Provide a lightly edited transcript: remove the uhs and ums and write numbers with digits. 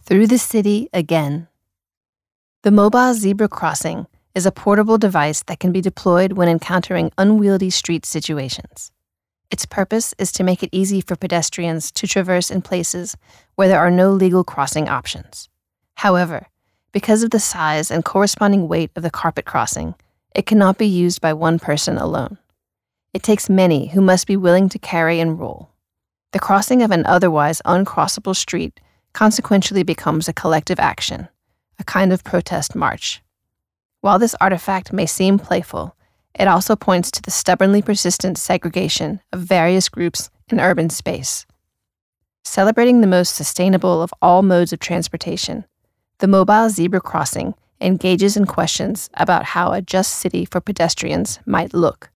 Through the city again. The mobile zebra crossing is a portable device that can be deployed when encountering unwieldy street situations. Its purpose is to make it easy for pedestrians to traverse in places where there are no legal crossing options. However, because of the size and corresponding weight of the carpet crossing, it cannot be used by one person alone. It takes many who must be willing to carry and roll. The crossing of an otherwise uncrossable street consequentially becomes a collective action, a kind of protest march. While this artifact may seem playful, it also points to the stubbornly persistent segregation of various groups in urban space. Celebrating the most sustainable of all modes of transportation, the mobile zebra crossing engages in questions about how a just city for pedestrians might look.